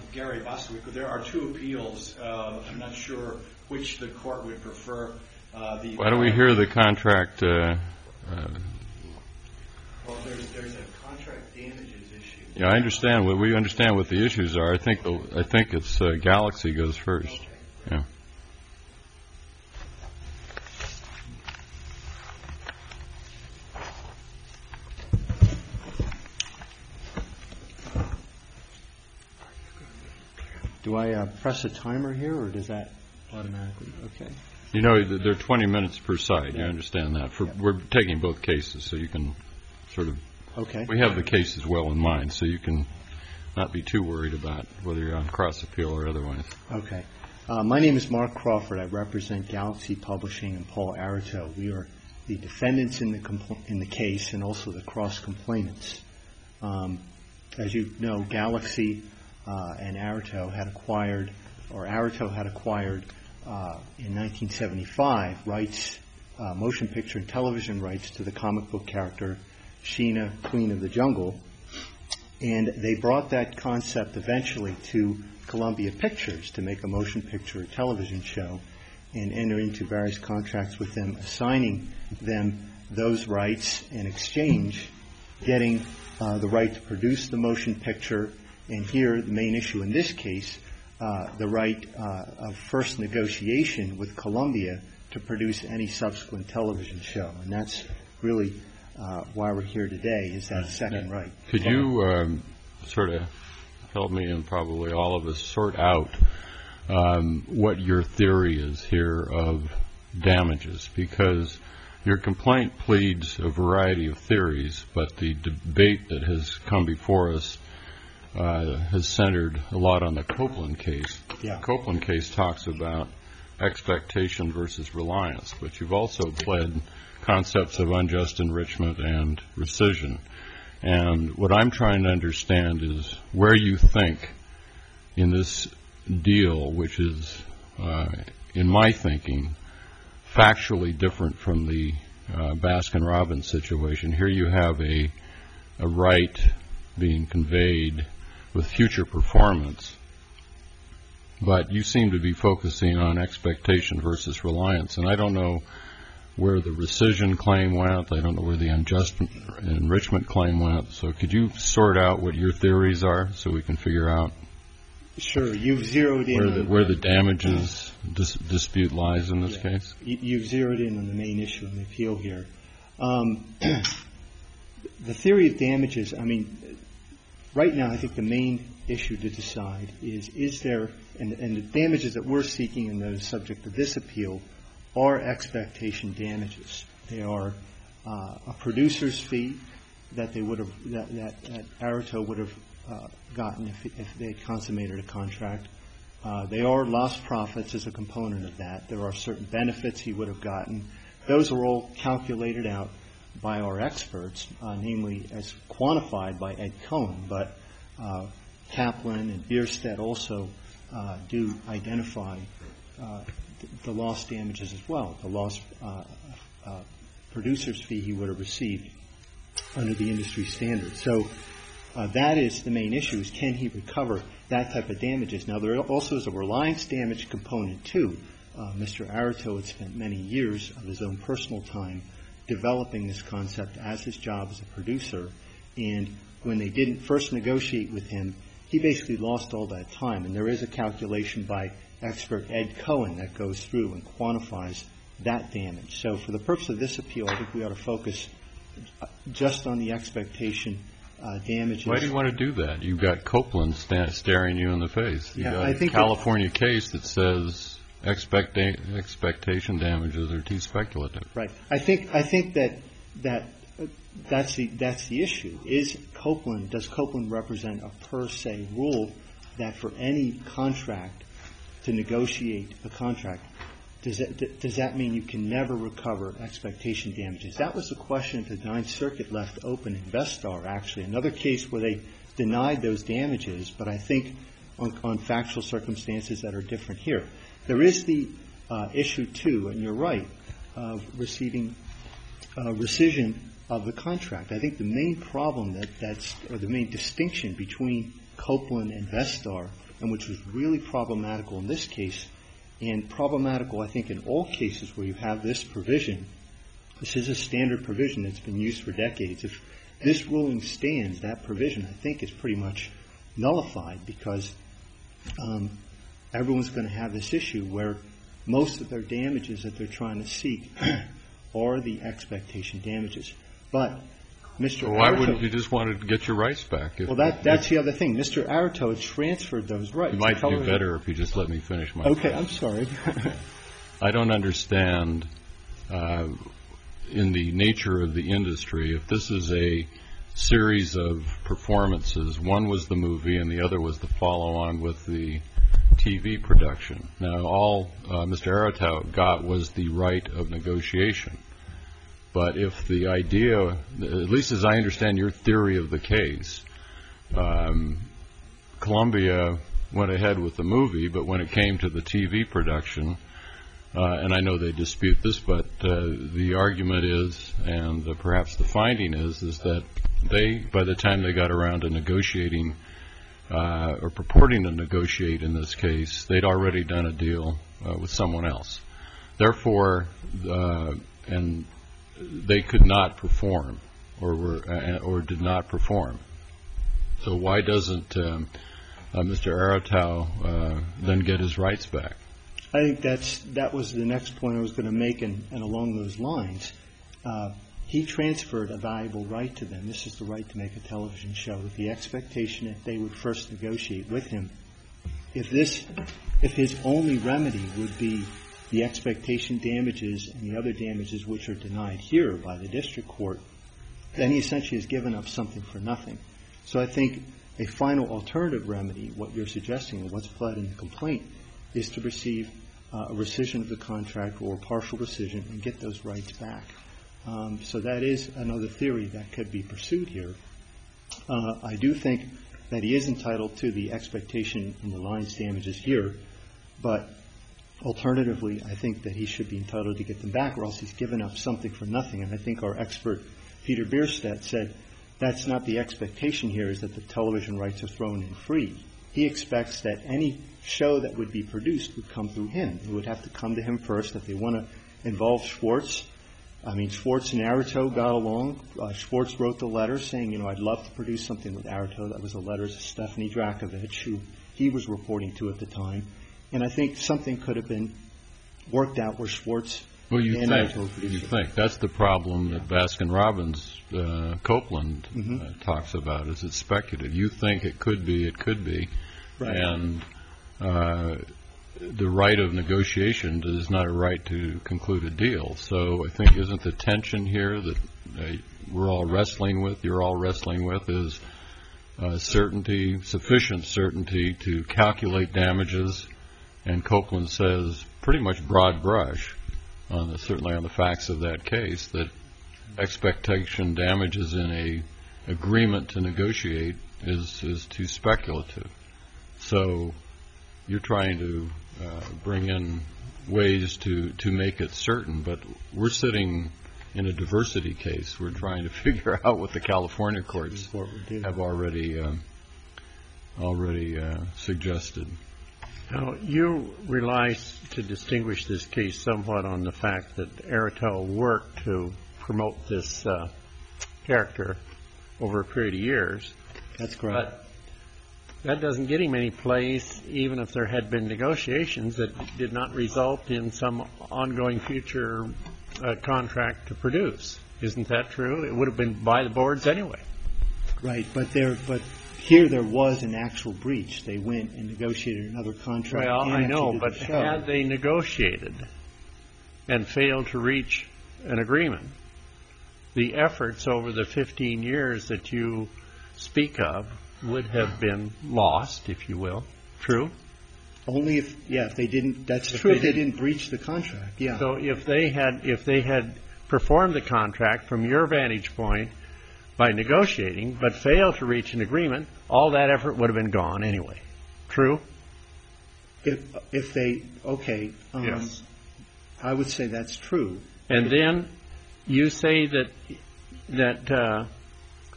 Gary Bostwick. There are two appeals. I'm not sure which the court would prefer. Why don't we hear the contract? Well, there's a contract damages issue. Yeah, I understand. We understand what the issues are. I think it's Galaxy goes first. Okay. Yeah. Do I press a timer here, or does that automatically? Okay. You know, there are 20 minutes per side. Yeah. You understand that. Yeah. We're taking both cases, so you can sort of. Okay. We have the cases well in mind, so you can not be too worried about whether you're on cross appeal or otherwise. Okay. My name is Mark Crawford. I represent Galaxy Publishing and Paul Aratow. We are the defendants in the case and also the cross complainants. As you know, Galaxy and Aratow had acquired, or Aratow had acquired in 1975 rights, motion picture and television rights to the comic book character Sheena, Queen of the Jungle. And they brought that concept eventually to Columbia Pictures to make a motion picture or television show and enter into various contracts with them, assigning them those rights in exchange, getting the right to produce the motion picture, and here the main issue in this case, the right of first negotiation with Columbia to produce any subsequent television show. And that's really why we're here today, is that second right. Could you sort of help me and probably all of us sort out what your theory is here of damages? Because your complaint pleads a variety of theories, but the debate that has come before us has centered a lot on the Copeland case. Yeah. The Copeland case talks about expectation versus reliance, but you've also pled concepts of unjust enrichment and rescission. And what I'm trying to understand is where you think in this deal, which is, in my thinking, factually different from the Baskin-Robbins situation. Here you have a right being conveyed with future performance, but you seem to be focusing on expectation versus reliance. And I don't know where the rescission claim went. I don't know where the unjust enrichment claim went. So could you sort out what your theories are so we can figure out Sure. You've zeroed in where the damages dispute lies in this case? You've zeroed in on the main issue in the appeal here. The theory of damages, I mean, right now I think the main issue to decide is there, and the damages that we're seeking and that are subject to this appeal are expectation damages. They are a producer's fee that they would have, that Aratow would have gotten if they had consummated a contract. They are lost profits as a component of that. There are certain benefits he would have gotten. Those are all calculated out by our experts, namely as quantified by Ed Cohen, but Kaplan and Bierstedt also do identify the lost damages as well, the lost producer's fee he would have received under the industry standard. So that is the main issue, is can he recover that type of damages. Now, there also is a reliance damage component, too. Mr. Aratow had spent many years of his own personal time developing this concept as his job as a producer, and when they didn't first negotiate with him, he basically lost all that time. And there is a calculation by expert Ed Cohen that goes through and quantifies that damage. So for the purpose of this appeal, I think we ought to focus just on the expectation damages. Why do you want to do that? You've got Copeland staring you in the face. You've got a California case that says expectation damages are too speculative. Right. I think that's the issue. Does Copeland represent a per se rule that for any contract to negotiate a contract, does that mean you can never recover expectation damages? That was the question that the Ninth Circuit left open in Vestar, actually. Another case where they denied those damages, but I think on factual circumstances that are different here. There is the issue, too, and you're right, of receiving rescission of the contract. I think the main problem or the main distinction between Copeland and Vestar and which was really problematical in this case, and problematical, I think, in all cases where you have this provision. This is a standard provision that's been used for decades. If this ruling stands, that provision, I think, is pretty much nullified, because everyone's going to have this issue where most of their damages that they're trying to seek are the expectation damages. But Mr. Well, why Aratow, wouldn't you just want to get your rights back? Well, that's the other thing. Mr. Aratow transferred those rights. You might do better if you just let me finish my Okay, question. I'm sorry. I don't understand in the nature of the industry, if this is a series of performances, one was the movie and the other was the follow-on with the TV production. Now, all Mr. Aratow got was the right of negotiation. But if the idea, at least as I understand your theory of the case, Columbia went ahead with the movie, but when it came to the TV production, and I know they dispute this, but the argument is, and perhaps the finding is that they, by the time they got around to negotiating, or purporting to negotiate in this case, they'd already done a deal with someone else. Therefore, and they could not perform, or did not perform. So why doesn't Mr. Aratow then get his rights back? I think that was the next point I was going to make, and along those lines. He transferred a valuable right to them. This is the right to make a television show with the expectation that they would first negotiate with him. If his only remedy would be the expectation damages and the other damages which are denied here by the district court, then he essentially has given up something for nothing. So I think a final alternative remedy, what you're suggesting, or what's pled in the complaint, is to receive a rescission of the contract or partial rescission and get those rights back. So that is another theory that could be pursued here. I do think that he is entitled to the expectation and reliance damages here, but alternatively, I think that he should be entitled to get them back, or else he's given up something for nothing. And I think our expert, Peter Bierstadt, said that's not the expectation here, is that the television rights are thrown in free. He expects that any show that would be produced would come through him. It would have to come to him first. If they want to involve Schwartz, Schwartz and Aratow got along. Schwartz wrote the letter saying, I'd love to produce something with Aratow. That was the letters to Stephanie Drakovich, who he was reporting to at the time. And I think something could have been worked out where Schwartz and Aratow produced it. You think. That's the problem that Baskin-Robbins Copeland talks about, is it's speculative. You think it could be. Right. And the right of negotiation is not a right to conclude a deal. So I think isn't the tension here that we're all wrestling with, you're all wrestling with, is certainty, sufficient certainty to calculate damages. And Copeland says pretty much broad brush, certainly on the facts of that case, that expectation damages in a agreement to negotiate is too speculative. So you're trying to bring in ways to make it certain, but we're sitting in a diversity case. We're trying to figure out what the California courts have already suggested. Now, you rely to distinguish this case somewhat on the fact that Aratow worked to promote this character over a period of years. That's correct. But that doesn't get him any place, even if there had been negotiations that did not result in some ongoing future contract to produce. Isn't that true? It would have been by the boards anyway. Right, but here there was an actual breach. They went and negotiated another contract. Well, I know, but had they negotiated and failed to reach an agreement, the efforts over the 15 years that you speak of would have been lost, if you will. True? Only if they didn't. That's true. If they didn't breach the contract. Yeah. So if they had performed the contract from your vantage point by negotiating, but failed to reach an agreement, all that effort would have been gone anyway. True? If they yes. I would say that's true. And then you say that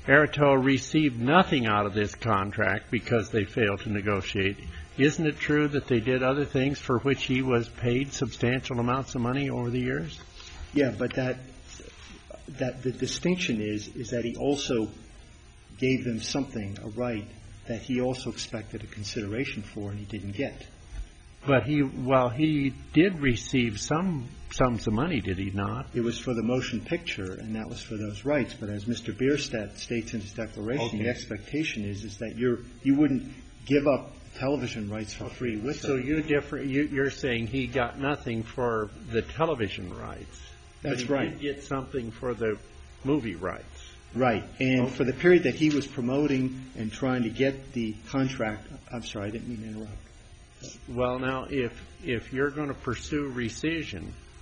Aratow received nothing out of this contract because they failed to negotiate. Isn't it true that they did other things for which he was paid substantial amounts of money over the years? Yeah, but that the distinction is that he also gave them something, a right, that he also expected a consideration for and he didn't get. But he did receive some sums of money, did he not? It was for the motion picture, and that was for those rights. But as Mr. Bierstadt states in his declaration, the expectation is that you wouldn't give up television rights for free with So it. you're saying he got nothing for the television rights. That's but he right. did get something for the movie rights. Right. And for the period that he was promoting and trying to get the contract, I'm sorry, I didn't mean to interrupt. Well, now, if you're going to pursue rescission,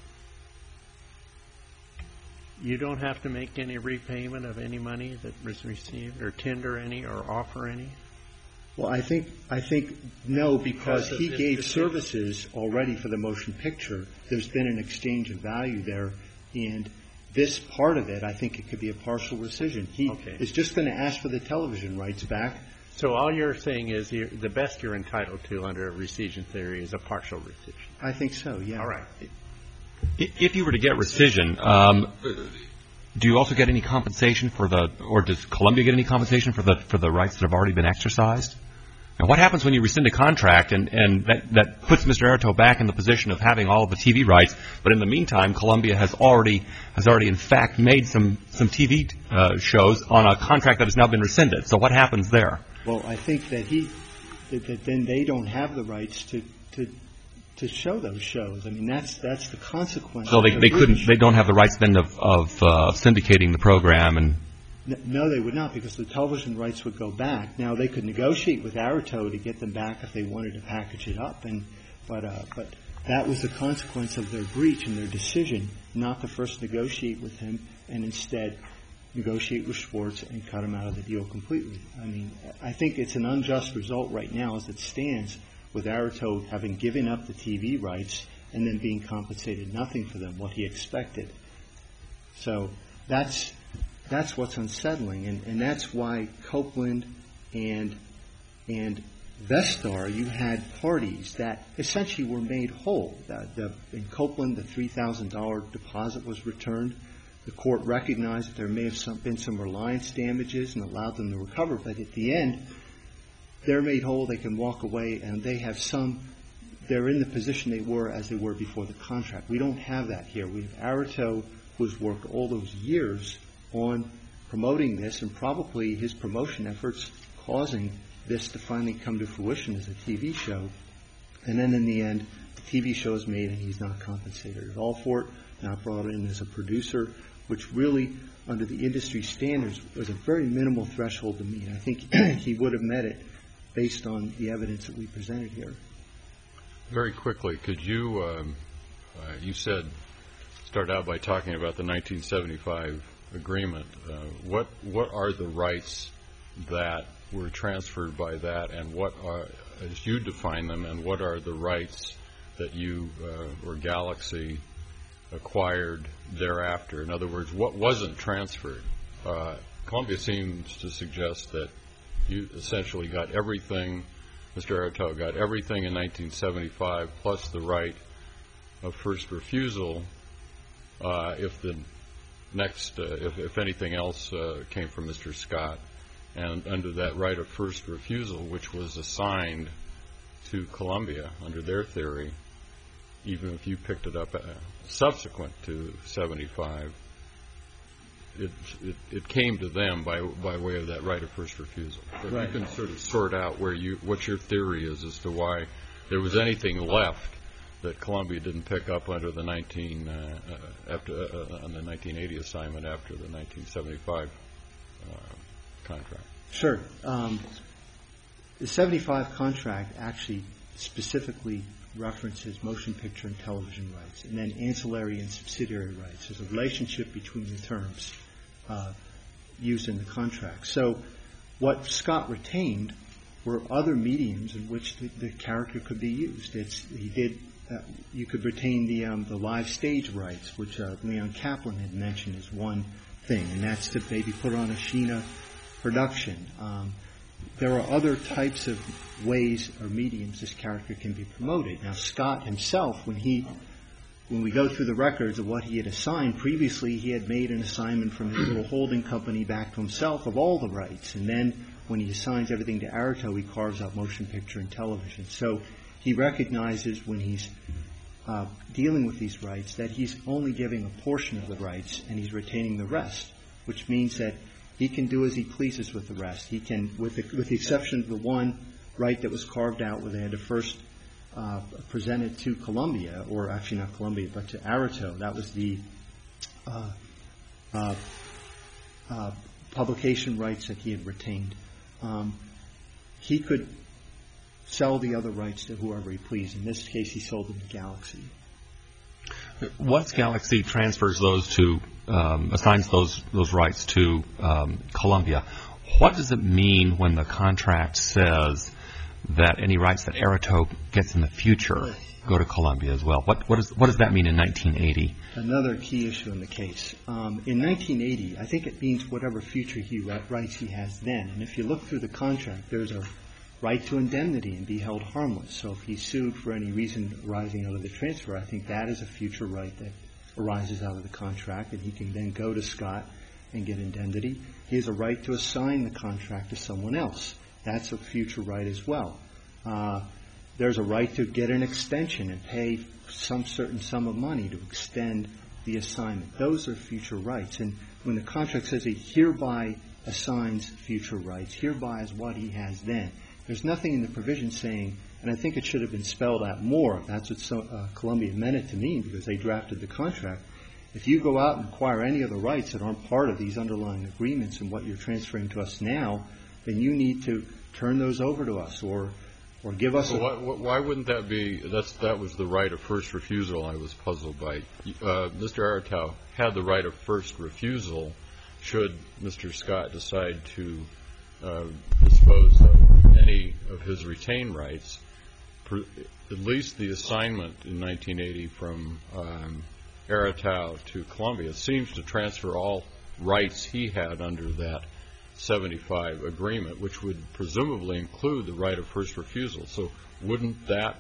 you don't have to make any repayment of any money that was received, or tender any, or offer any? Well, I think no, because he gave services already for the motion picture. There's been an exchange of value there, and this part of it, I think it could be a partial rescission. He is just going to ask for the television rights back. So all you're saying is the best you're entitled to under a rescission theory is a partial rescission? I think so, yeah. All right. If you were to get rescission, do you also get any compensation or does Columbia get any compensation for the rights that have already been exercised? And what happens when you rescind a contract and that puts Mr. Aratow back in the position of having all of the TV rights, but in the meantime, Columbia has already in fact made some TV shows on a contract that has now been rescinded. So what happens there? Well, I think that that then they don't have the rights to show those shows. I mean, that's the consequence. So they don't have the rights then of syndicating the program and. No, they would not, because the television rights would go back. Now, they could negotiate with Aratow to get them back if they wanted to package it up, but that was the consequence of their breach and their decision not to first negotiate with him and instead negotiate with Schwartz and cut him out of the deal completely. I mean, I think it's an unjust result right now as it stands with Aratow having given up the TV rights and then being compensated nothing for them, what he expected. So that's what's unsettling, and that's why Copeland and Vestar, you had parties that essentially were made whole. In Copeland, the $3,000 deposit was returned. The court recognized that there may have been some reliance damages and allowed them to recover, but at the end, they're made whole, they can walk away, and they're in the position they were as they were before the contract. We don't have that here. We have Aratow, who's worked all those years on promoting this, and probably his promotion efforts causing this to finally come to fruition as a TV show. And then in the end, the TV show is made and he's not compensated at all for it, not brought in as a producer, which really, under the industry standards, was a very minimal threshold to meet. I think he would have met it based on the evidence that we presented here. Very quickly, could you start out by talking about the 1975 agreement. What are the rights that were transferred by that, and what are, as you define them, and what are the rights that you or Galaxy acquired thereafter? In other words, what wasn't transferred? Columbia seems to suggest that you essentially got everything, Mr. Aratow got everything in 1975, plus the right of first refusal if the next, if anything else came from Mr. Scott, and under that right of first refusal, which was assigned to Columbia under their theory, even if you picked it up subsequent to 75, it came to them by way of that right of first refusal. But right. You can sort of sort out what your theory is as to why there was anything left that Columbia didn't pick up under the 1980 assignment after the 1975 contract. Sure. The 75 contract actually specifically references motion picture and television rights, and then ancillary and subsidiary rights. There's a relationship between the terms used in the contract. So what Scott retained were other mediums in which the character could be used. You could retain the live stage rights, which Leon Kaplan had mentioned as one thing, and that's to maybe put on a Sheena production. There are other types of ways or mediums this character can be promoted. Now, Scott himself, when we go through the records of what he had assigned, previously he had made an assignment from his little holding company back to himself of all the rights. And then when he assigns everything to Arito, he carves out motion picture and television. So he recognizes when he's dealing with these rights that he's only giving a portion of the rights and he's retaining the rest, which means that he can do as he pleases with the rest. He can, with the exception of the one right that was carved out where they had to first present it to Columbia, or actually not Columbia, but to Arito. That was the publication rights that he had retained. He could sell the other rights to whoever he pleased. In this case, he sold them to Galaxy. Once Galaxy transfers those to, assigns those rights to Columbia, what does it mean when the contract says that any rights that Arito gets in the future go to Columbia as well? What does that mean in 1980? Another key issue in the case. In 1980, I think it means whatever future rights he has then. And if you look through the contract, there's a right to indemnity and be held harmless. So if he's sued for any reason arising out of the transfer, I think that is a future right that arises out of the contract, and he can then go to Scott and get indemnity. He has a right to assign the contract to someone else. That's a future right as well. There's a right to get an extension and pay some certain sum of money to extend the assignment. Those are future rights. And when the contract says he hereby assigns future rights, hereby is what he has then. There's nothing in the provision saying, and I think it should have been spelled out more. That's what Columbia meant it to mean because they drafted the contract. If you go out and acquire any of the rights that aren't part of these underlying agreements and what you're transferring to us now, then you need to turn those over to us or give us why wouldn't that be? That was the right of first refusal I was puzzled by. Mr. Arito had the right of first refusal should Mr. Scott decide to dispose of any of his retained rights. At least the assignment in 1980 from Arito to Columbia seems to transfer all rights he had under that 75 agreement, which would presumably include the right of first refusal. So wouldn't then,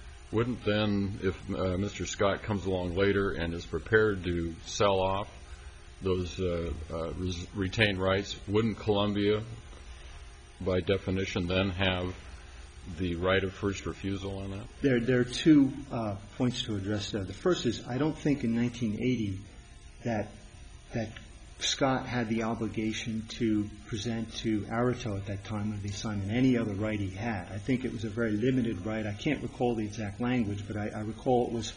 if Mr. Scott comes along later and is prepared to sell off those retained rights, wouldn't Columbia, by definition, then have the right of first refusal on that? There are 2 points to address there. The first is I don't think in 1980 that Scott had the obligation to present to Arito at that time of the assignment any other right he had. I think it was a very limited right. I can't recall the exact language, but I recall it was,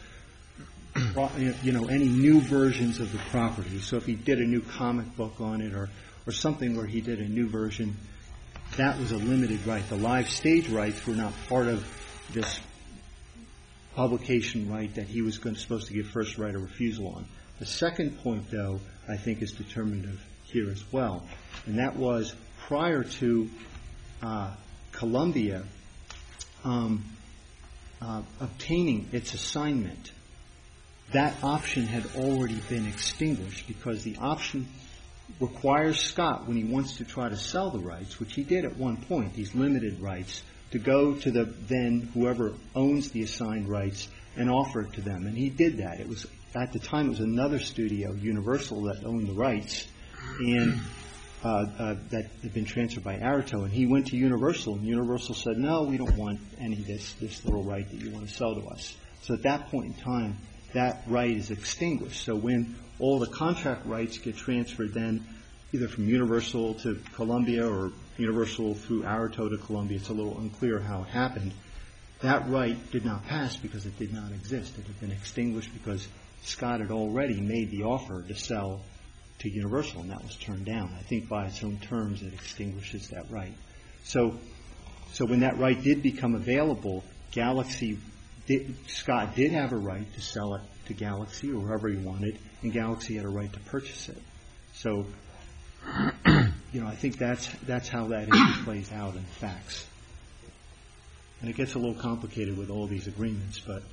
any new versions of the property. So if he did a new comic book on it or something where he did a new version, that was a limited right. The live stage rights were not part of this publication right that he was supposed to give first right of refusal on. The second point, though, I think is determinative here as well, and that was prior to Columbia obtaining its assignment, that option had already been extinguished because the option requires Scott, when he wants to try to sell the rights, which he did at one point, these limited rights, to go to then whoever owns the assigned rights and offer it to them. And he did that. It was, at the time, it was another studio, Universal, that owned the rights, and that had been transferred by Arito. And he went to Universal, and Universal said, no, we don't want any of this little right that you want to sell to us. So at that point in time, that right is extinguished. So when all the contract rights get transferred then either from Universal to Columbia or Universal through Arito to Columbia, it's a little unclear how it happened, that right did not pass because it did not exist. It had been extinguished because Scott had already made the offer to sell to Universal, and that was turned down. I think by its own terms it extinguishes that right. So when that right did become available, Scott did have a right to sell it to Galaxy or whoever he wanted, and Galaxy had a right to purchase it. So, I think that's how that issue plays out in facts. And it gets a little complicated with all these agreements, but.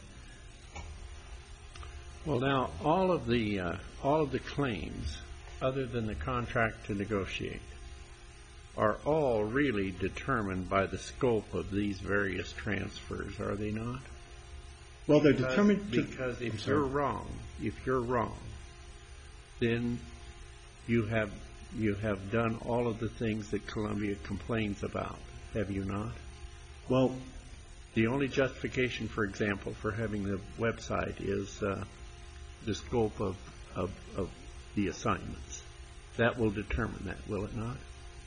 Well, now all of the claims, other than the contract to negotiate, are all really determined by the scope of these various transfers, are they not? Well, they're determined because if you're wrong, then you have done all of the things that Columbia complains about, have you not? Well, the only justification, for example, for having the website is the scope of the assignments. That will determine that, will it not?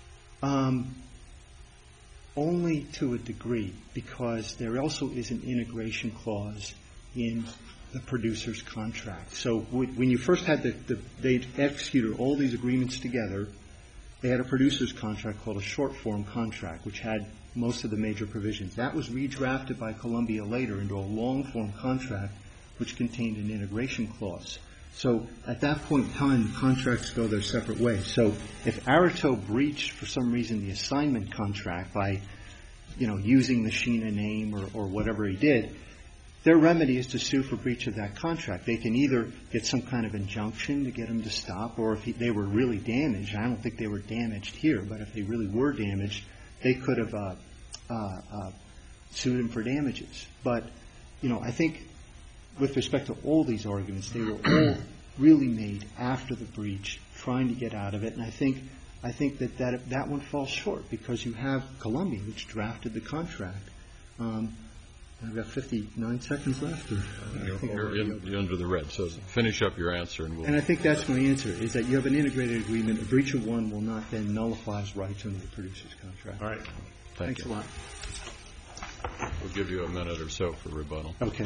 Only to a degree, because there also is an integration clause in the producer's contract. So when you first had they executed all these agreements together, they had a producer's contract called a short form contract, which had most of the major provisions. That was redrafted by Columbia later into a long form contract, which contained an integration clause. So at that point in time, the contracts go their separate ways. So if Arito breached, for some reason, the assignment contract by, using the Sheena name or whatever he did, their remedy is to sue for breach of that contract. They can either get some kind of injunction to get him to stop, or if they were really damaged, I don't think they were damaged here, but if they really were damaged, they could have sued him for damages. But, I think with respect to all these arguments, they were all really made after the breach, trying to get out of it. And I think that one falls short, because you have Columbia, which drafted the contract. I've got 59 seconds left. You're under the red, so finish up your answer. And I think that's my answer, is that you have an integrated agreement. A breach of one will not then nullify his rights under the producer's contract. All right. Thanks a lot. We'll give you a minute or so for rebuttal. Okay.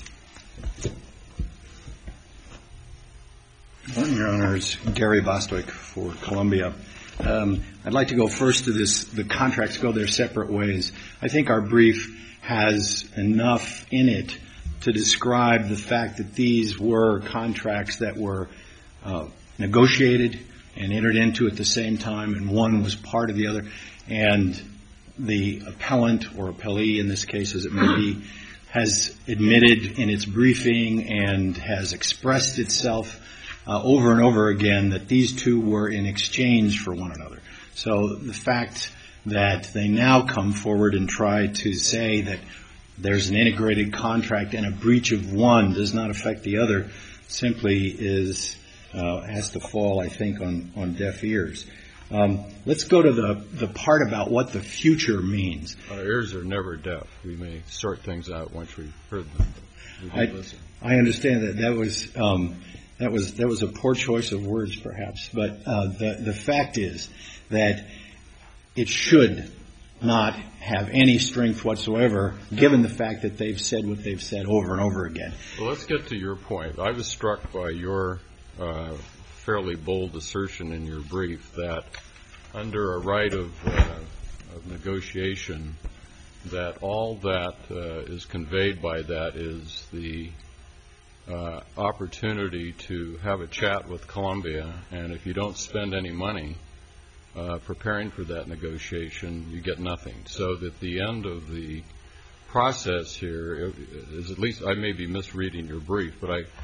Good morning, Your Honors. Gary Bostwick for Columbia. I'd like to go first to the contracts go their separate ways. I think our brief has enough in it to describe the fact that these were contracts that were negotiated and entered into at the same time, and one was part of the other. And the appellant, or appellee in this case as it may be, has admitted in its briefing and has expressed itself over and over again that these two were in exchange for one another. So the fact that they now come forward and try to say that there's an integrated contract and a breach of one does not affect the other simply has to fall, I think, on deaf ears. Let's go to the part about what the future means. Our ears are never deaf. We may sort things out once we've heard them. I understand that was a poor choice of words, perhaps. But the fact is that it should not have any strength whatsoever, given the fact that they've said what they've said over and over again. Well, let's get to your point. I was struck by your fairly bold assertion in your brief that under a right of negotiation, that all that is conveyed by that is the opportunity to have a chat with Columbia, and if you don't spend any money preparing for that negotiation, you get nothing. So that the end of the process here is, at least I may be misreading your brief, but I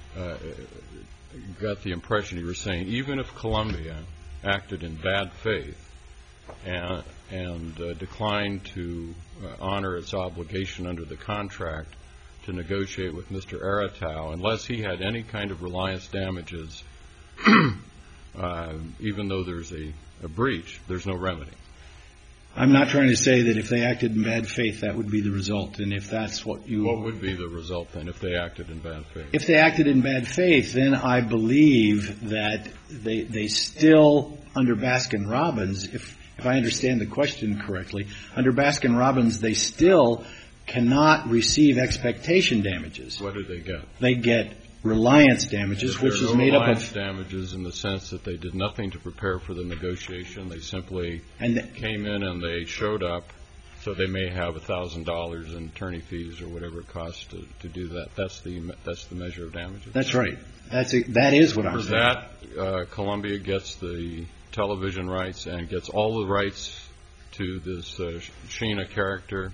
got the impression you were saying even if Columbia acted in bad faith and declined to honor its obligation under the contract to negotiate with Mr. Aratow, unless he had any kind of reliance damages, even though there's a breach, there's no remedy. I'm not trying to say that if they acted in bad faith, that would be the result. And if that's what you... What would be the result, then, if they acted in bad faith? If they acted in bad faith, then I believe that they still, under Baskin-Robbins, if I understand the question correctly, under Baskin-Robbins, they still cannot receive expectation damages. What do they get? They get reliance damages, which is made up of... reliance damages in the sense that they did nothing to prepare for the negotiation. They simply came in and they showed up, so they may have $1,000 in attorney fees or whatever it costs to do that. That's the measure of damages? That's right. That is what I'm saying. For that, Columbia gets the television rights and gets all the rights to this Sheena character,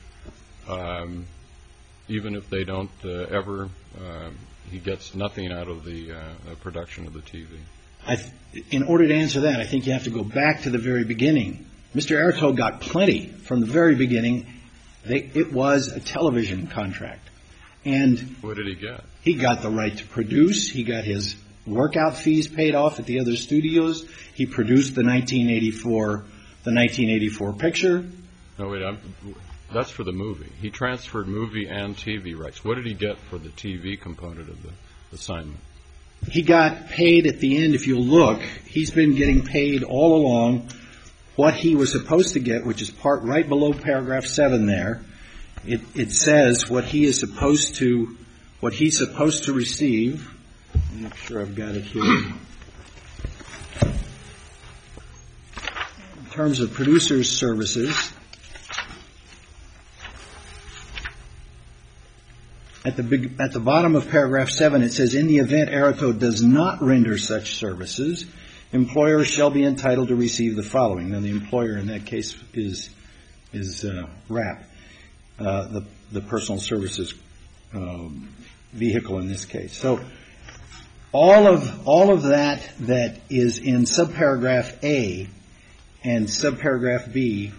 even if they don't ever... he gets nothing out of the production of the TV. In order to answer that, I think you have to go back to the very beginning Mr. Aratow got plenty from the very beginning. It was a television contract. And what did he get? He got the right to produce. He got his workout fees paid off at the other studios. He produced the 1984 picture. No, wait, that's for the movie. He transferred movie and TV rights. What did he get for the TV component of the assignment? He got paid at the end. If you look, he's been getting paid all along what he was supposed to get, which is part right below paragraph 7 there. It says what he's supposed to receive. I'm not sure I've got it here. In terms of producer's services, at the bottom of paragraph 7, it says, in the event Aratow does not render such services, employers shall be entitled to receive the following. Now, the employer in that case is RAP, the personal services vehicle in this case. So all of that is in subparagraph A and subparagraph B.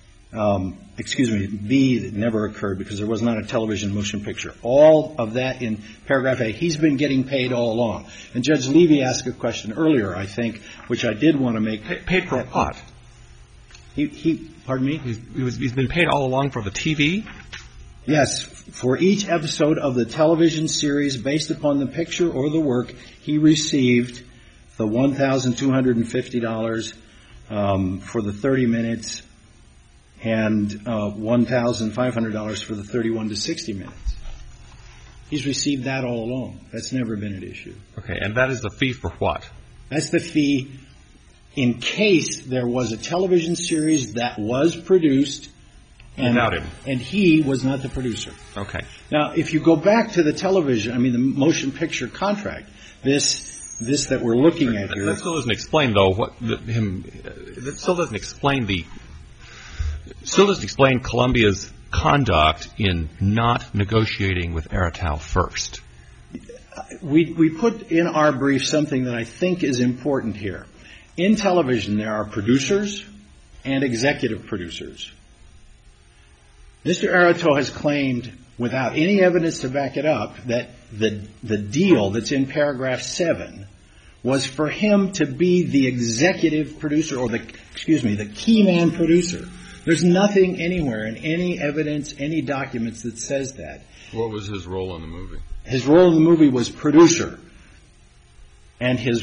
B that never occurred because there was not a television motion picture. All of that in paragraph A, he's been getting paid all along. And Judge Levy asked a question earlier, I think, which I did want to make. Paid for what? Pardon me? He's been paid all along for the TV? Yes. For each episode of the television series based upon the picture or the work, he received the $1,250 for the 30 minutes and $1,500 for the 31 to 60 minutes. He's received that all along. That's never been an issue. Okay, and that is the fee for what? That's the fee in case there was a television series that was produced without him. And he was not the producer. Okay. Now, if you go back to the the motion picture contract, this that we're looking at here. That still doesn't explain, though, that still doesn't explain Columbia's conduct in not negotiating with Aratow first. We put in our brief something that I think is important here. In television, there are producers and executive producers. Mr. Aratow has claimed, without any evidence to back it up, that the deal that's in paragraph 7 was for him to be the executive producer, or the key man producer. There's nothing anywhere in any evidence, any documents that says that. What was his role in the movie? His role in the movie was producer. Was he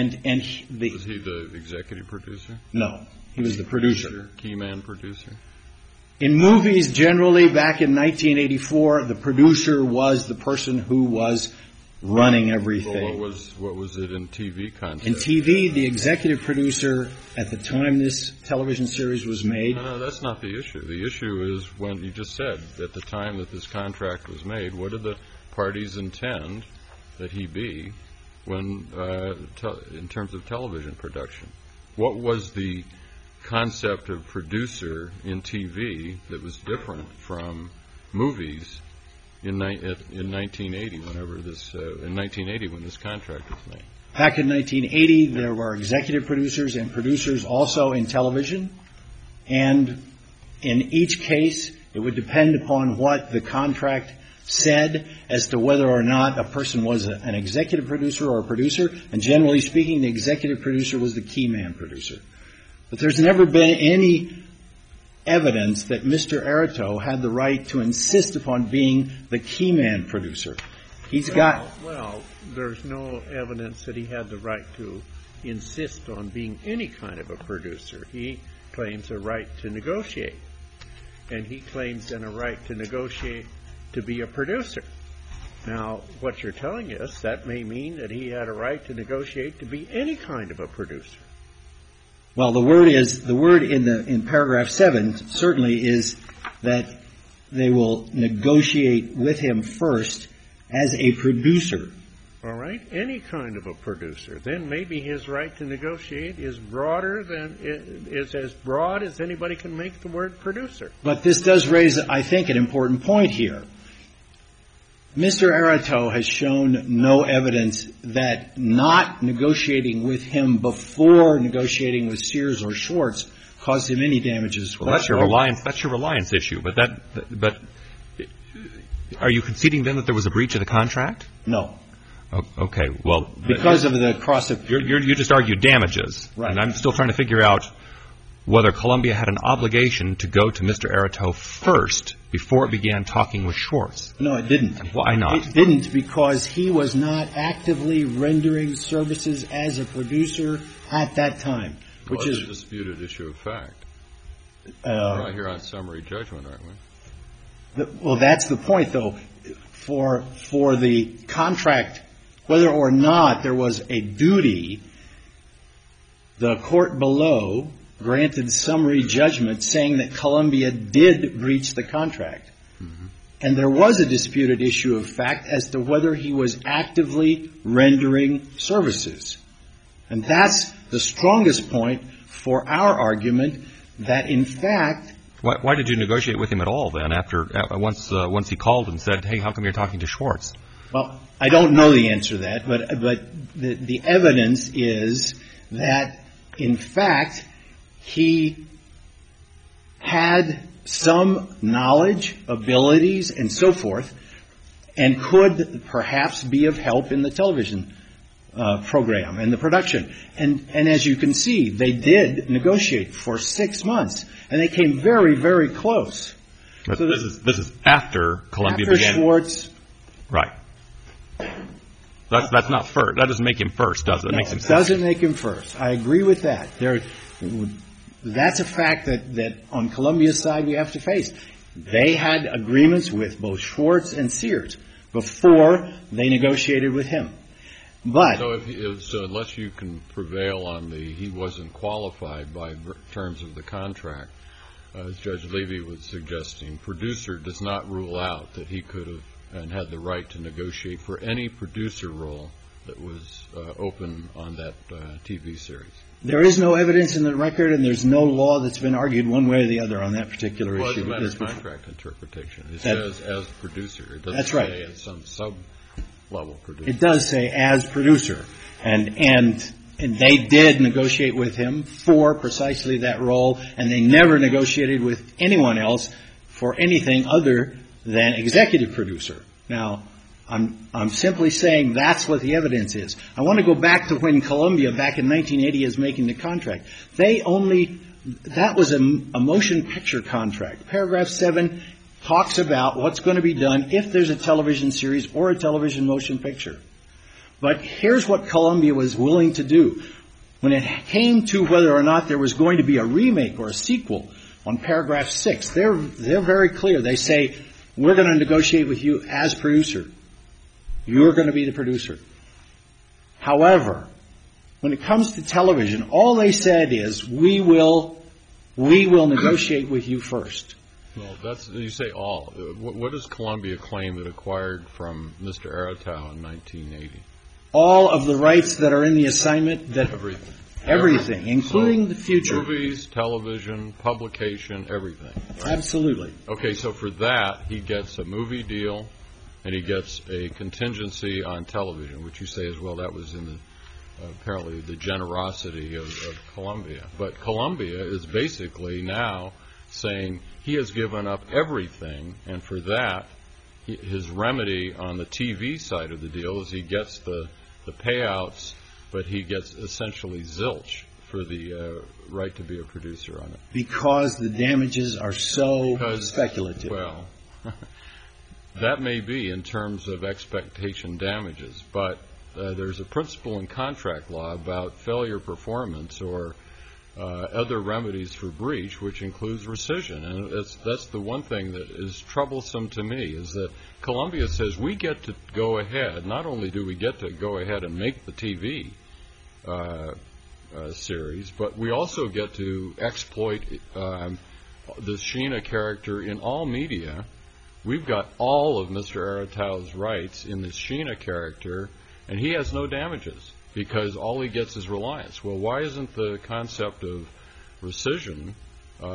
the executive producer? No, he was the producer. Key man producer? In movies, generally, back in 1984, the producer was the person who was running everything. Well, what was it in TV context? In TV, the executive producer, at the time this television series was made. No, that's not the issue. The issue is when you just said, at the time that this contract was made, what did the parties intend that he be when, in terms of television production? What was the concept of producer in TV that was different from movies in 1980, when this contract was made? Back in 1980, there were executive producers and producers also in television. And in each case, it would depend upon what the contract said as to whether or not a person was an executive producer or a producer. And generally speaking, the executive producer was the key man producer. But there's never been any evidence that Mr. Aratow had the right to insist upon being the key man producer. Well, there's no evidence that he had the right to insist on being any kind of a producer. He claims a right to negotiate. And he claims then a right to negotiate to be a producer. Now, what you're telling us, that may mean that he had a right to negotiate to be any kind of a producer. Well, the word in paragraph 7 certainly is that they will negotiate with him first as a producer. All right, any kind of a producer. Then maybe his right to negotiate is as broad as anybody can make the word producer. But this does raise, I think, an important point here. Mr. Aratow has shown no evidence that not negotiating with him before negotiating with Sears or Schwartz caused him any damages. Well, that's your reliance issue. But are you conceding then that there was a breach of the contract? No. Okay. Well, because of the cross of you just argued damages, right? And I'm still trying to figure out whether Columbia had an obligation to go to Mr. Aratow first before it began talking with Schwartz. No, it didn't. Why not? It didn't because he was not actively rendering services as a producer at that time, which is a disputed issue of fact. We're not here on summary judgment, aren't we? Well, that's the point, though. For the contract, whether or not there was a duty, the court below granted summary judgment saying that Columbia did breach the contract. Mm-hmm. And there was a disputed issue of fact as to whether he was actively rendering services. And that's the strongest point for our argument that, in fact... Why did you negotiate with him at all, then, once he called and said, hey, how come you're talking to Schwartz? Well, I don't know the answer to that, but the evidence is that, in fact, he had some knowledge, abilities, and so forth, and could perhaps be of help in the television program and the production. And as you can see, they did negotiate for 6 months, and they came very, very close. But so this is after Columbia began. After Schwartz. Right. That's not first. That doesn't make him first, does it? No, it doesn't make him first. I agree with that. That's a fact that on Columbia's side we have to face. They had agreements with both Schwartz and Sears before they negotiated with him. But so unless you can prevail on he wasn't qualified by terms of the contract, as Judge Levy was suggesting, producer does not rule out that he could have and had the right to negotiate for any producer role that was open on that TV series. There is no evidence in the record, and there's no law that's been argued one way or the other on that particular issue. It's a matter of contract interpretation. It says as producer. It doesn't say as some sub-level producer. It does say as producer. And they did negotiate with him for precisely that role, and they never negotiated with anyone else for anything other than executive producer. Now, I'm simply saying that's what the evidence is. I want to go back to when Columbia, back in 1980, is making the contract. That was a motion picture contract. Paragraph 7 talks about what's going to be done if there's a television series or a television motion picture. But here's what Columbia was willing to do. When it came to whether or not there was going to be a remake or a sequel, on paragraph 6, they're very clear. They say, we're going to negotiate with you as producer. You're going to be the producer. However, when it comes to television, all they said is, we will negotiate with you first. Well, you say all. What does Columbia claim it acquired from Mr. Aratow in 1980? All of the rights that are in the assignment. Everything, including the future. Movies, television, publication, everything. Right? Absolutely. Okay, so for that, he gets a movie deal, and he gets a contingency on television, which you say is, well, that was in apparently the generosity of Columbia. But Columbia is basically now saying he has given up everything, and for that, his remedy on the TV side of the deal is he gets the payouts, but he gets essentially zilch for the right to be a producer on it. Because the damages are so speculative. Well, that may be in terms of expectation damages, but there's a principle in contract law about failure performance or other remedies for breach, which includes rescission. And that's the one thing that is troublesome to me, is that Columbia says we get to go ahead. Not only do we get to go ahead and make the TV series, but we also get to exploit the Sheena character in all media. We've got all of Mr. Aratow's rights in this Sheena character, and he has no damages because all he gets is reliance. Well, why isn't the concept of rescission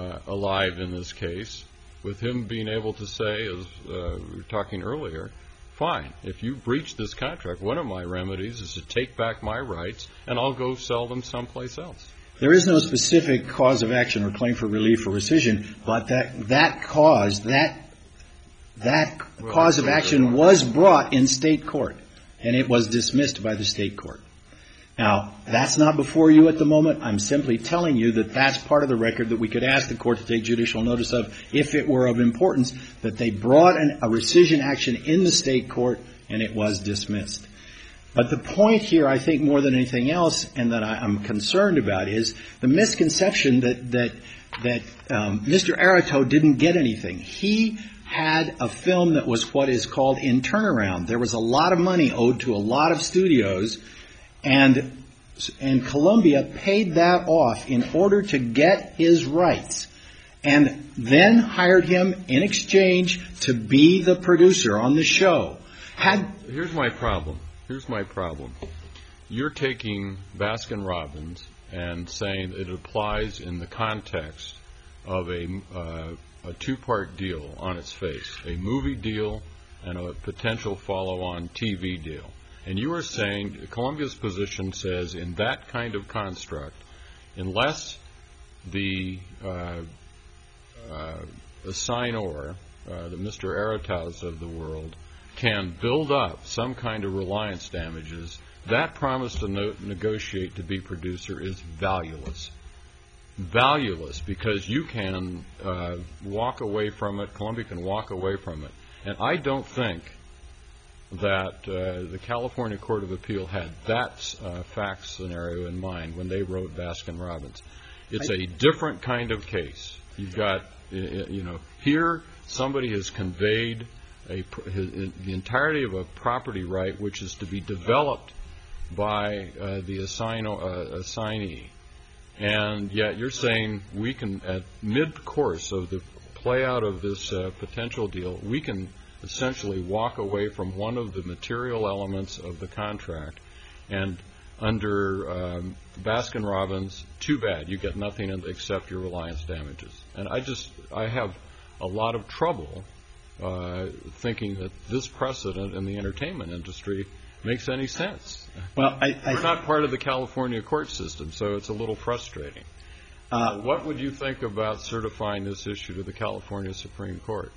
alive in this case, with him being able to say, as we were talking earlier, fine. If you breach this contract, one of my remedies is to take back my rights, and I'll go sell them someplace else. There is no specific cause of action or claim for relief or rescission, but that cause of action was brought in state court, and it was dismissed by the state court. Now, that's not before you at the moment. I'm simply telling you that that's part of the record that we could ask the court to take judicial notice of if it were of importance, that they brought a rescission action in the state court, and it was dismissed. But the point here, I think, more than anything else, and that I'm concerned about, is the misconception that Mr. Aratow didn't get anything. He had a film that was what is called in turnaround. There was a lot of money owed to a lot of studios, and Columbia paid that off in order to get his rights, and then hired him in exchange to be the producer on the show. Here's my problem. You're taking Baskin-Robbins and saying it applies in the context of a two-part deal on its face, a movie deal and a potential follow-on TV deal. And you are saying, Columbia's position says, in that kind of construct, unless the assignor, the Mr. Aratows of the world, can build up some kind of reliance damages, that promise to negotiate to be producer is valueless. Valueless, because you can walk away from it, Columbia can walk away from it. And I don't think that the California Court of Appeal had that fact scenario in mind when they wrote Baskin-Robbins. It's a different kind of case. You've got, here somebody has conveyed the entirety of a property right which is to be developed by the assignee. And yet you're saying we can, at mid-course of the play-out of this potential deal, we can essentially walk away from one of the material elements of the contract. And under Baskin-Robbins, too bad, you get nothing except your reliance damages. And I have a lot of trouble thinking that this precedent in the entertainment industry makes any sense. Well, we're not part of the California court system, so it's a little frustrating. What would you think about certifying this issue to the California Supreme Court?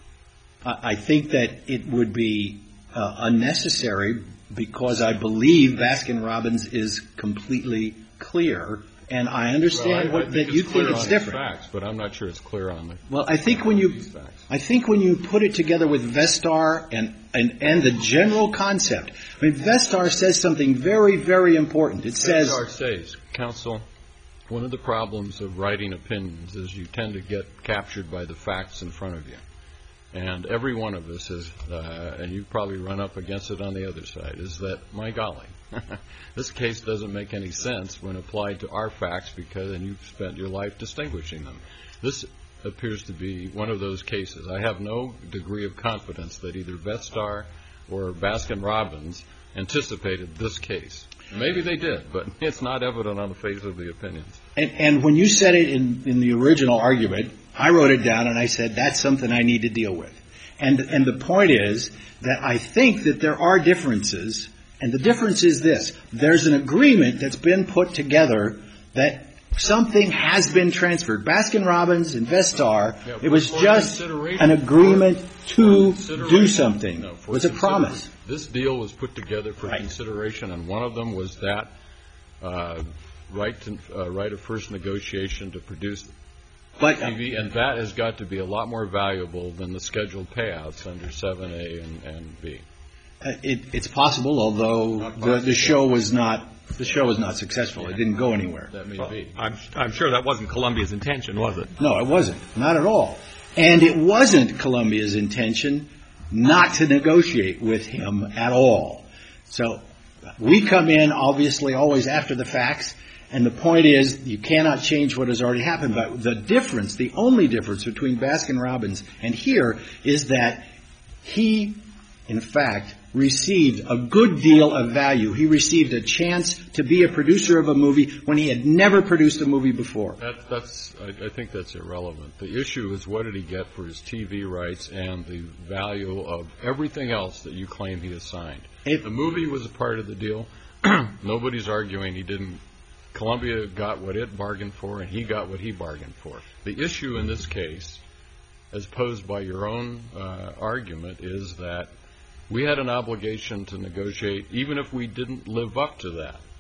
I think that it would be unnecessary because I believe Baskin-Robbins is completely clear. And I understand that you think it's different. Facts, but I'm not sure it's clear on the. Well, I think when you put it together with Vestar and the general concept, I mean, Vestar says something very, very important. It says, Vestar says, counsel, one of the problems of writing opinions is you tend to get captured by the facts in front of you. And every one of us is, and you probably run up against it on the other side, is that, my golly, this case doesn't make any sense when applied to our facts and you've spent your life distinguishing them. This appears to be one of those cases. I have no degree of confidence that either Vestar or Baskin-Robbins anticipated this case. Maybe they did, but it's not evident on the face of the opinions. And when you said it in the original argument, I wrote it down and I said, that's something I need to deal with. And the point is that I think that there are differences, and the difference is this. There's an agreement that's been put together that something has been transferred. Baskin-Robbins and Vestar, it was just an agreement to do something. It was a promise. This deal was put together for consideration, and one of them was that right of first negotiation to produce TV, and that has got to be a lot more valuable than the scheduled payouts under 7A and B. It's possible, although the show was not successful. It didn't go anywhere. That may be. I'm sure that wasn't Columbia's intention, was it? No, it wasn't. Not at all. And it wasn't Columbia's intention not to negotiate with him at all. So we come in, obviously, always after the facts, and the point is you cannot change what has already happened. But the difference, the only difference between Baskin-Robbins and here is that he, in fact, received a good deal of value. He received a chance to be a producer of a movie when he had never produced a movie before. I think that's irrelevant. The issue is what did he get for his TV rights and the value of everything else that you claim he assigned. If the movie was a part of the deal, nobody's arguing he didn't. Columbia got what it bargained for, and he got what he bargained for. The issue in this case, as posed by your own argument, is that we had an obligation to negotiate. Even if we didn't live up to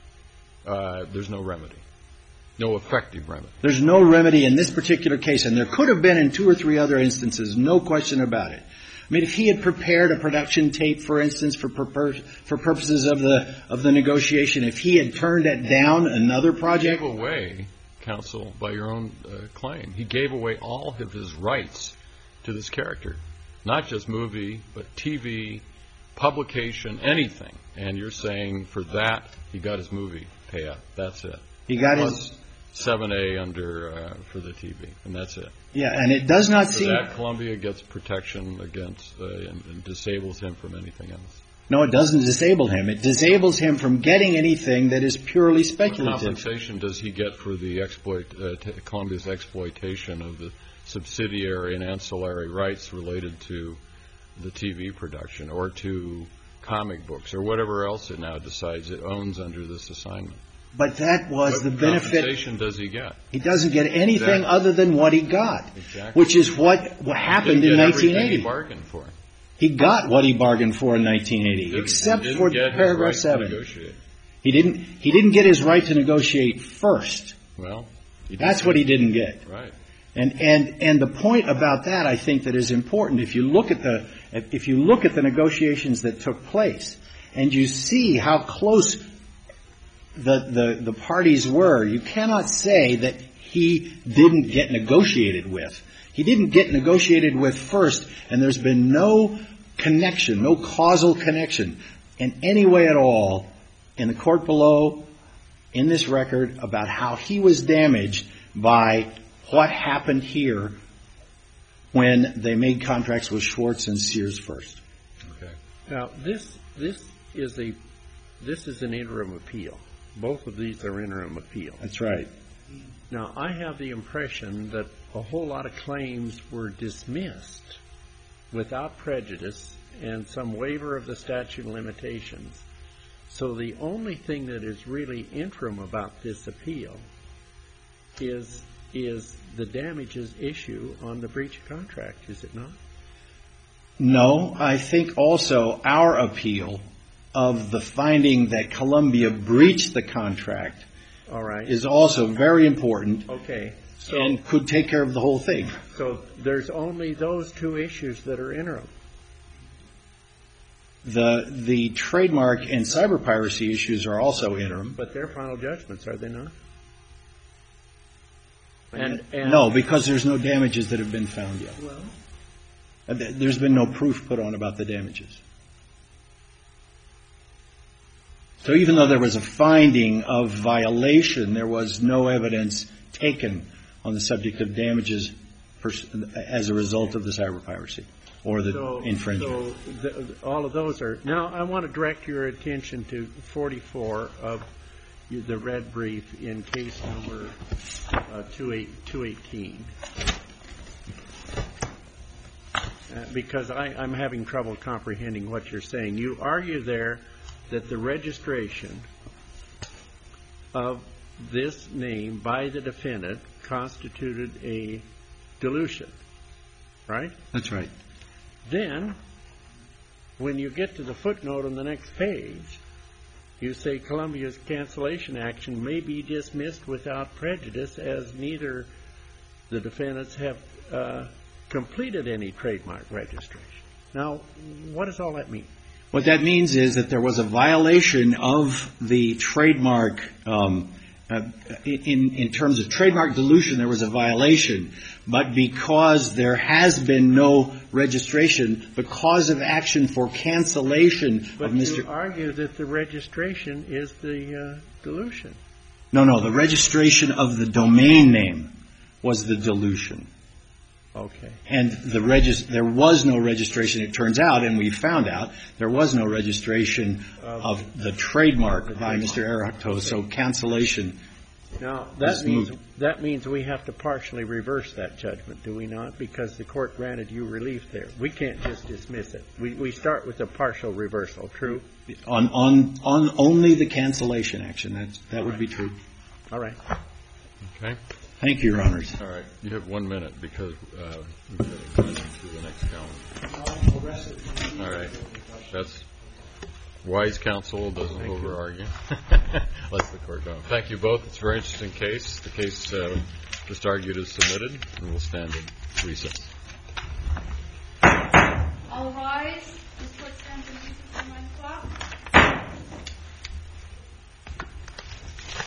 that, there's no remedy, no effective remedy. There's no remedy in this particular case, and there could have been in 2 or 3 other instances, no question about it. I mean, if he had prepared a production tape, for instance, for purposes of the negotiation, if he had turned it down another project. He gave away, counsel, by your own claim, he gave away all of his rights to this character. Not just movie, but TV, publication, anything. And you're saying for that, he got his movie payout. That's it. He got plus 7A under for the TV, and that's it. Yeah, and it does not seem that Columbia gets protection against and disables him from anything else. No, it doesn't disable him. It disables him from getting anything that is purely speculative. What compensation does he get for the Columbia's exploitation of the subsidiary and ancillary rights related to the TV production or to comic books or whatever else it now decides it owns under this assignment? But that was the benefit. What compensation does he get? He doesn't get anything other than what he got, which is what happened in 1980. He bargained for. He got what he bargained for in 1980, except for paragraph 7. He didn't get his right to negotiate first. Well, that's what he didn't get. Right. And the point about that, I think, that is important. If you look at the negotiations that took place, and you see how close the parties were, you cannot say that he didn't get negotiated with. He didn't get negotiated with first, and there's been no connection, no causal connection in any way at all in the court below, in this record, about how he was damaged by what happened here when they made contracts with Schwartz and Sears first. Okay. Now, this is an interim appeal. Both of these are interim appeals. That's right. Now, I have the impression that a whole lot of claims were dismissed without prejudice and some waiver of the statute of limitations. So the only thing that is really interim about this appeal is the damages issue on the breach of contract, is it not? No, I think also our appeal of the finding that Columbia breached the contract is also very important. Okay. And could take care of the whole thing. So there's only those 2 issues that are interim. The trademark and cyber piracy issues are also interim. But they're final judgments, are they not? No, because there's no damages that have been found yet. Well, there's been no proof put on about the damages. So even though there was a finding of violation, there was no evidence taken on the subject of damages as a result of the cyber piracy or the infringement. So all of those are... Now, I want to direct your attention to 44 of the red brief in case number 218. Because I'm having trouble comprehending what you're saying. You argue there that the registration of this name by the defendant constituted a dilution, right? That's right. Then, when you get to the footnote on the next page, you say Columbia's cancellation action may be dismissed without prejudice as neither the defendants have completed any trademark registration. Now, what does all that mean? What that means is that there was a violation of the trademark. In terms of trademark dilution, there was a violation. But because there has been no registration, the cause of action for cancellation of Mr. But you argue that the registration is the dilution. No, the registration of the domain name was the dilution. Okay. And there was no registration, it turns out, and we found out there was no registration of the trademark by Mr. Arato, so cancellation. Now, that means we have to partially reverse that judgment, do we not? Because the court granted you relief there. We can't just dismiss it. We start with a partial reversal, true? On only the cancellation action, that would be true. All right. Okay. Thank you, Your Honors. All right. You have 1 minute because we've got to run to the next calendar. All right. That's wise counsel, doesn't over-argue. Lets the court go. Thank you both. It's a very interesting case. The case just argued is submitted, and we'll stand in recess. All rise. This court stands in recess at 9 o'clock.